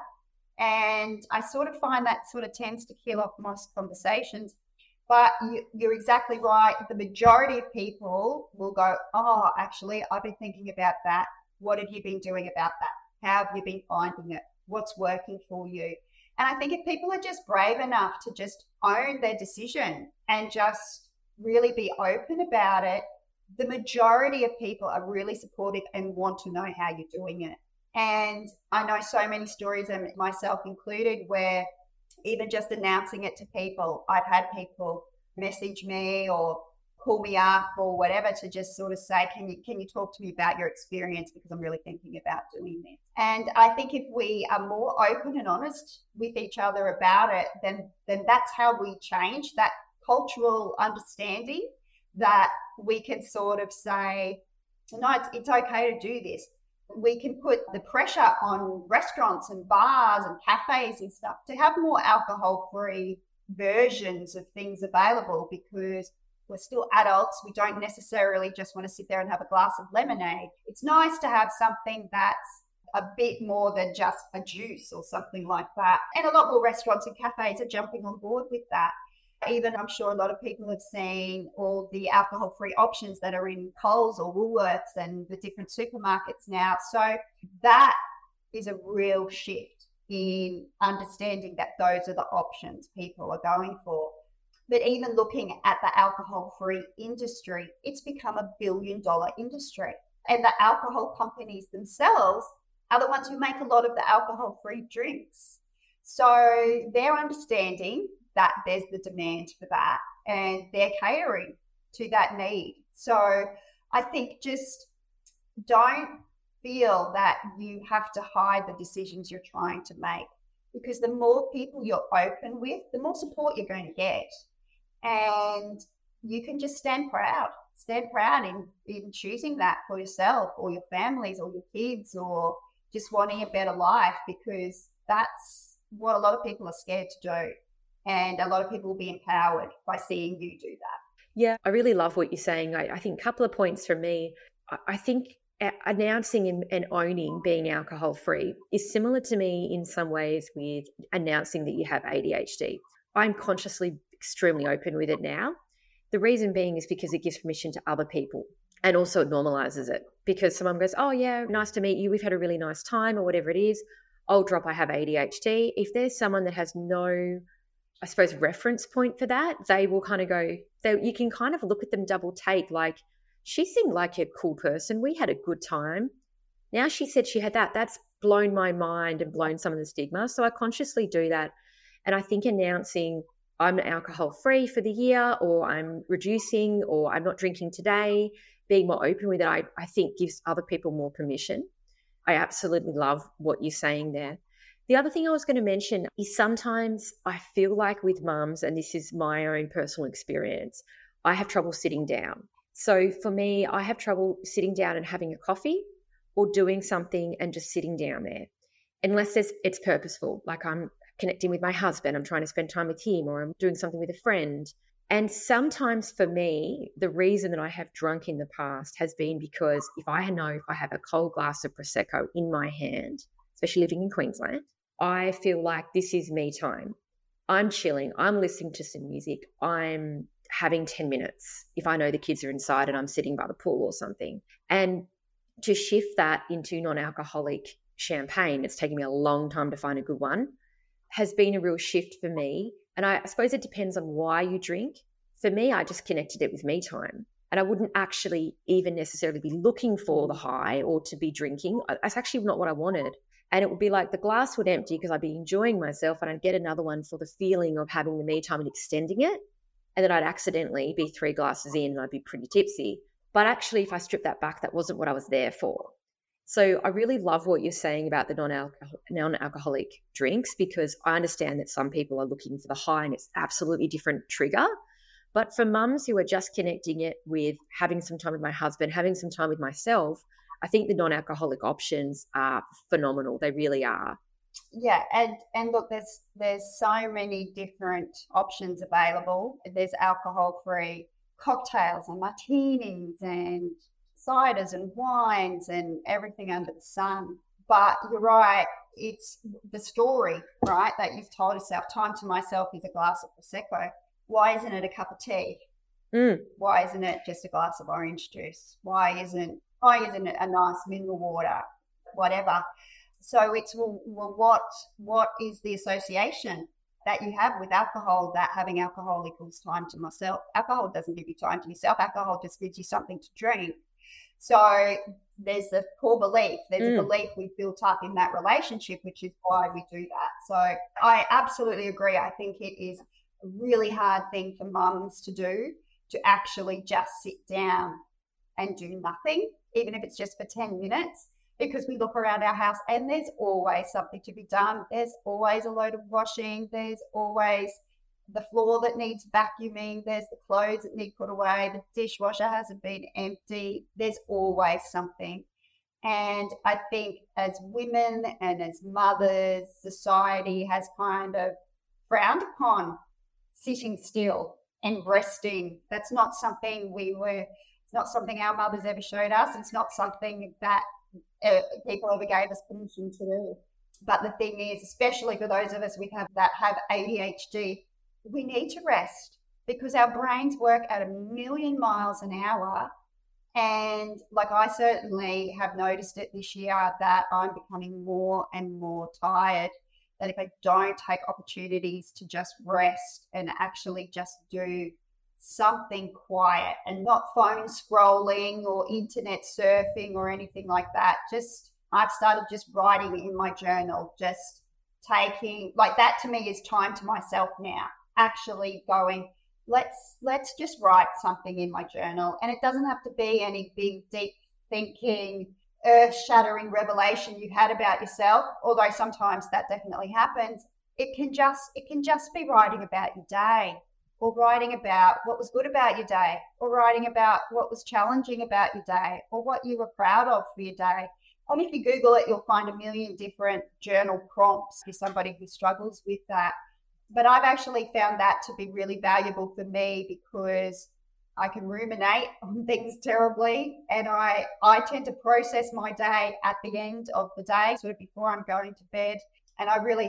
And I sort of find that sort of tends to kill off most conversations. But you're exactly right. The majority of people will go, "Oh, actually, I've been thinking about that. What have you been doing about that? How have you been finding it? What's working for you?" And I think if people are just brave enough to just own their decision and just really be open about it, the majority of people are really supportive and want to know how you're doing it. And I know so many stories, and myself included, where even just announcing it to people, I've had people message me or call me up or whatever to just sort of say, can you talk to me about your experience, because I'm really thinking about doing this. And I think if we are more open and honest with each other about it, then that's how we change that cultural understanding, that we can sort of say, "No, it's okay to do this." We can put the pressure on restaurants and bars and cafes and stuff to have more alcohol-free versions of things available, because we're still adults. We don't necessarily just want to sit there and have a glass of lemonade. It's nice to have something that's a bit more than just a juice or something like that. And a lot more restaurants and cafes are jumping on board with that. Even I'm sure a lot of people have seen all the alcohol-free options that are in Coles or Woolworths and the different supermarkets now. So that is a real shift in understanding that those are the options people are going for. But even looking at the alcohol-free industry, it's become $1 billion industry. And the alcohol companies themselves are the ones who make a lot of the alcohol-free drinks. So they're understanding that there's the demand for that, and they're catering to that need. So I think just don't feel that you have to hide the decisions you're trying to make, because the more people you're open with, the more support you're going to get. And you can just stand proud in choosing that for yourself or your families or your kids, or just wanting a better life, because that's what a lot of people are scared to do. And a lot of people will be empowered by seeing you do that. Yeah, I really love what you're saying. I think a couple of points from me. I think announcing and owning being alcohol free is similar to me in some ways with announcing that you have ADHD. I'm consciously extremely open with it now. The reason being is because it gives permission to other people, and also it normalizes it, because someone goes, oh yeah, nice to meet you, we've had a really nice time, or whatever it is. I'll drop I have ADHD. If there's someone that has no, I suppose, reference point for that, they will kind of go, you can kind of look at them double take, like, she seemed like a cool person. We had a good time. Now she said she had that. That's blown my mind and blown some of the stigma. So I consciously do that. And I think announcing I'm alcohol free for the year, or I'm reducing, or I'm not drinking today, being more open with it, I think gives other people more permission. I absolutely love what you're saying there. The other thing I was going to mention is sometimes I feel like with mums, and this is my own personal experience, I have trouble sitting down. So for me, I have trouble sitting down and having a coffee or doing something and just sitting down there, unless it's purposeful, like I'm connecting with my husband, I'm trying to spend time with him, or I'm doing something with a friend. And sometimes for me, the reason that I have drunk in the past has been because if I have a cold glass of Prosecco in my hand, especially living in Queensland, I feel like this is me time. I'm chilling, I'm listening to some music, I'm having 10 minutes if I know the kids are inside and I'm sitting by the pool or something. And to shift that into non-alcoholic champagne, it's taken me a long time to find a good one, has been a real shift for me. And I suppose it depends on why you drink. For me, I just connected it with me time. And I wouldn't actually even necessarily be looking for the high or to be drinking. That's actually not what I wanted. And it would be like the glass would empty because I'd be enjoying myself, and I'd get another one for the feeling of having the me time and extending it. And then I'd accidentally be 3 glasses in and I'd be pretty tipsy. But actually, if I strip that back, that wasn't what I was there for. So I really love what you're saying about the non-alcoholic drinks, because I understand that some people are looking for the high and it's absolutely different trigger. But for mums who are just connecting it with having some time with my husband, having some time with myself, I think the non-alcoholic options are phenomenal. They really are. Yeah, and look, there's so many different options available. There's alcohol-free cocktails and martinis and ciders and wines and everything under the sun. But you're right, it's the story, right, that you've told yourself. Time to myself is a glass of Prosecco. Why isn't it a cup of tea? Why isn't it just a glass of orange juice? Why isn't it a nice mineral water? Whatever. So it's, well, what is the association that you have with alcohol, that having alcohol equals time to myself? Alcohol doesn't give you time to yourself. Alcohol just gives you something to drink. So there's a core belief. There's a belief we've built up in that relationship, which is why we do that. So I absolutely agree. I think it is a really hard thing for mums to do, to actually just sit down and do nothing, even if it's just for 10 minutes. Because we look around our house and there's always something to be done. There's always a load of washing. There's always the floor that needs vacuuming. There's the clothes that need put away. The dishwasher hasn't been empty. There's always something. And I think as women and as mothers, society has kind of frowned upon sitting still and resting. That's not something it's not something our mothers ever showed us. It's not something that people ever gave us permission to do. But the thing is, especially for those of us that have ADHD, we need to rest, because our brains work at 1,000,000 miles an hour. And like, I certainly have noticed it this year, that I'm becoming more and more tired, that if I don't take opportunities to just rest and actually just do something quiet and not phone scrolling or internet surfing or anything like that. I've started just writing in my journal, just taking, like, that to me is time to myself now. Actually going, let's just write something in my journal. And it doesn't have to be any big, deep thinking earth-shattering revelation you had about yourself, although sometimes that definitely happens, it can just be writing about your day, or writing about what was good about your day, or writing about what was challenging about your day, or what you were proud of for your day. And if you Google it, you'll find a million different journal prompts for somebody who struggles with that. But I've actually found that to be really valuable for me, because I can ruminate on things terribly, and I tend to process my day at the end of the day, sort of before I'm going to bed. And I really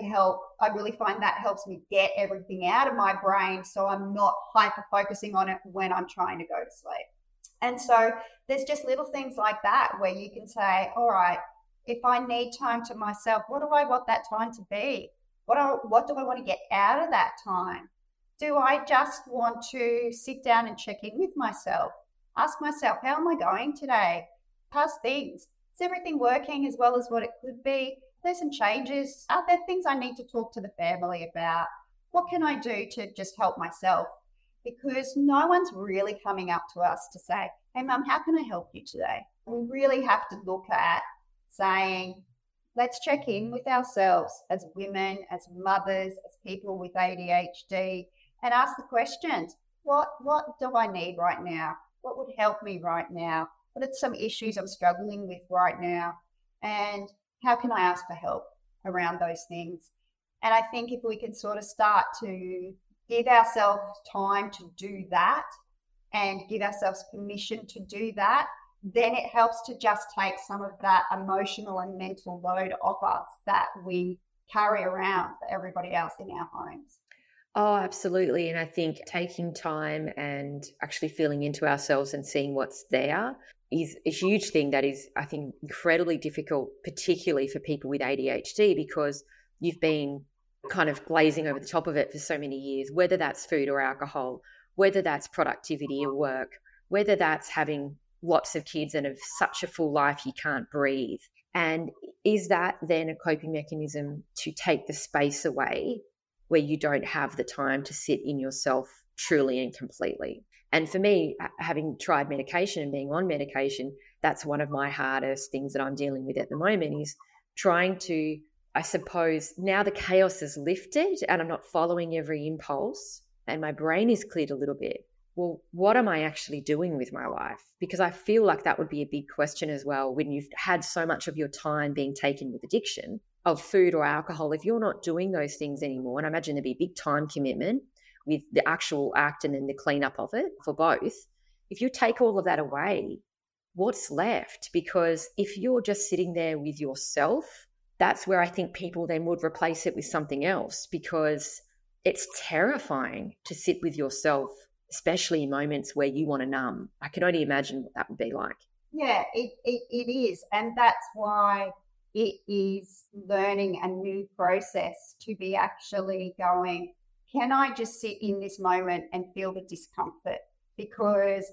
find that helps me get everything out of my brain, so I'm not hyper focusing on it when I'm trying to go to sleep. And so there's just little things like that where you can say, all right, if I need time to myself, what do I want that time to be? What do I want to get out of that time? Do I just want to sit down and check in with myself? Ask myself, how am I going today? Past things. Is everything working as well as what it could be? There's some changes. Are there things I need to talk to the family about? What can I do to just help myself? Because no one's really coming up to us to say, hey, Mum, how can I help you today? We really have to look at saying, let's check in with ourselves as women, as mothers, as people with ADHD, and ask the questions. What do I need right now? What would help me right now? What are some issues I'm struggling with right now? And how can I ask for help around those things? And I think if we can sort of start to give ourselves time to do that and give ourselves permission to do that, then it helps to just take some of that emotional and mental load off us that we carry around for everybody else in our homes. Oh, absolutely. And I think taking time and actually feeling into ourselves and seeing what's there is a huge thing that is, I think, incredibly difficult, particularly for people with ADHD, because you've been kind of glazing over the top of it for so many years, whether that's food or alcohol, whether that's productivity or work, whether that's having lots of kids and of such a full life you can't breathe. And is that then a coping mechanism to take the space away where you don't have the time to sit in yourself truly and completely? And for me, having tried medication and being on medication, that's one of my hardest things that I'm dealing with at the moment, is trying to, I suppose, now the chaos is lifted and I'm not following every impulse and my brain is cleared a little bit. Well, what am I actually doing with my life? Because I feel like that would be a big question as well when you've had so much of your time being taken with addiction of food or alcohol. If you're not doing those things anymore, and I imagine there'd be a big time commitment with the actual act and then the cleanup of it for both. If you take all of that away, what's left? Because if you're just sitting there with yourself, that's where I think people then would replace it with something else, because it's terrifying to sit with yourself, especially in moments where you want to numb. I can only imagine what that would be like. Yeah, it is. And that's why it is learning a new process to be actually going, can I just sit in this moment and feel the discomfort? Because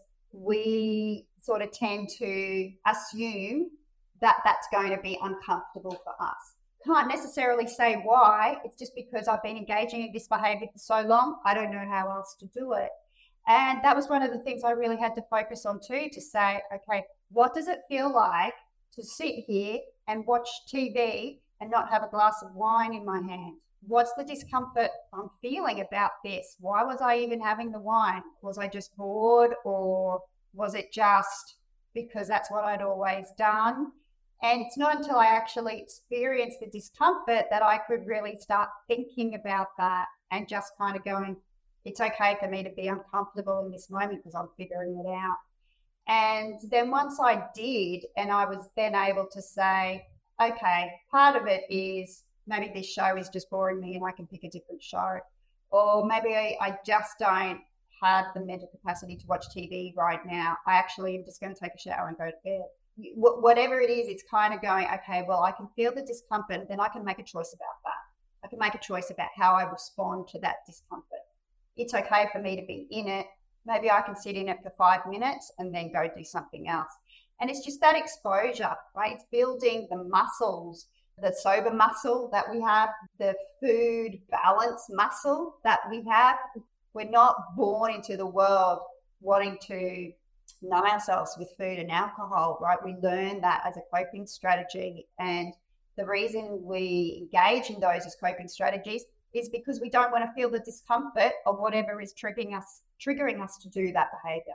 we sort of tend to assume that that's going to be uncomfortable for us. Can't necessarily say why. It's just because I've been engaging in this behavior for so long, I don't know how else to do it. And that was one of the things I really had to focus on too, to say, okay, what does it feel like to sit here and watch TV and not have a glass of wine in my hand? What's the discomfort I'm feeling about this? Why was I even having the wine? Was I just bored, or was it just because that's what I'd always done? And it's not until I actually experienced the discomfort that I could really start thinking about that and just kind of going, it's okay for me to be uncomfortable in this moment because I'm figuring it out. And then once I did, and I was then able to say, okay, part of it is maybe this show is just boring me and I can pick a different show. Or maybe I just don't have the mental capacity to watch TV right now. I actually am just going to take a shower and go to bed. Whatever it is, it's kind of going, okay, well, I can feel the discomfort, then I can make a choice about that. I can make a choice about how I respond to that discomfort. It's okay for me to be in it. Maybe I can sit in it for 5 minutes and then go do something else. And it's just that exposure, right? It's building the muscles, the sober muscle that we have, the food balance muscle that we have. We're not born into the world wanting to numb ourselves with food and alcohol, right? We learn that as a coping strategy. And the reason we engage in those as coping strategies is because we don't want to feel the discomfort of whatever is triggering us to do that behavior.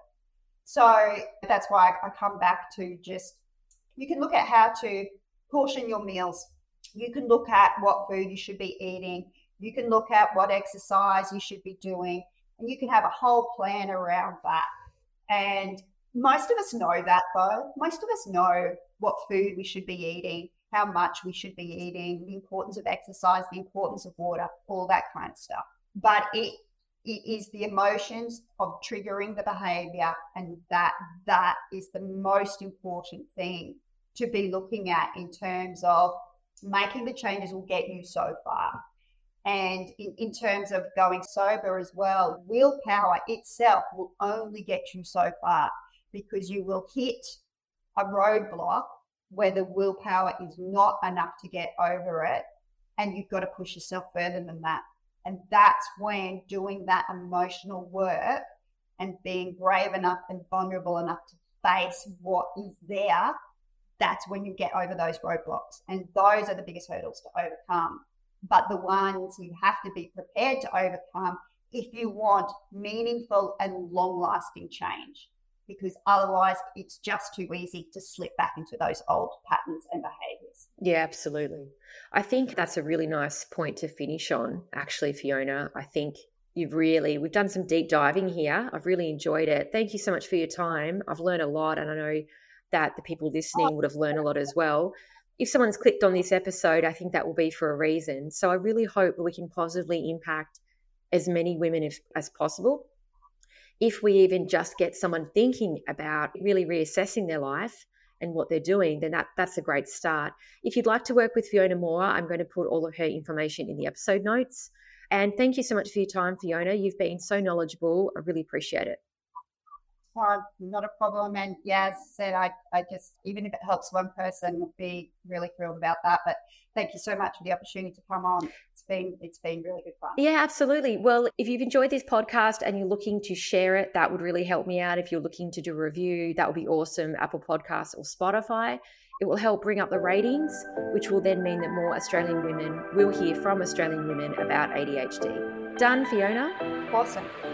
So that's why I come back to just, you can look at how to portion your meals. You can look at what food you should be eating. You can look at what exercise you should be doing. And you can have a whole plan around that. And most of us know that, though. Most of us know what food we should be eating, how much we should be eating, the importance of exercise, the importance of water, all that kind of stuff. But it is the emotions of triggering the behavior, and that is the most important thing to be looking at in terms of making the changes will get you so far. And in terms of going sober as well, willpower itself will only get you so far, because you will hit a roadblock where the willpower is not enough to get over it, and you've got to push yourself further than that. And that's when doing that emotional work and being brave enough and vulnerable enough to face what is there, that's when you get over those roadblocks. And those are the biggest hurdles to overcome. But the ones you have to be prepared to overcome if you want meaningful and long-lasting change, because otherwise it's just too easy to slip back into those old patterns and behaviours. Yeah, absolutely. I think that's a really nice point to finish on, actually, Fiona. I think we've done some deep diving here. I've really enjoyed it. Thank you so much for your time. I've learned a lot, and I know that the people listening would have learned a lot as well. If someone's clicked on this episode, I think that will be for a reason. So I really hope that we can positively impact as many women as possible. If we even just get someone thinking about really reassessing their life and what they're doing, then that's a great start. If you'd like to work with Fiona more, I'm going to put all of her information in the episode notes. And thank you so much for your time, Fiona. You've been so knowledgeable. I really appreciate it. Not a problem. And yeah, as I said, I just, even if it helps one person, would be really thrilled about that. But thank you so much for the opportunity to come on. It's been really good fun. Yeah, absolutely. Well, if you've enjoyed this podcast and you're looking to share it, that would really help me out. If you're looking to do a review, that would be awesome. Apple Podcasts or Spotify. It will help bring up the ratings, which will then mean that more Australian women will hear from Australian women about ADHD. Done, Fiona? Awesome.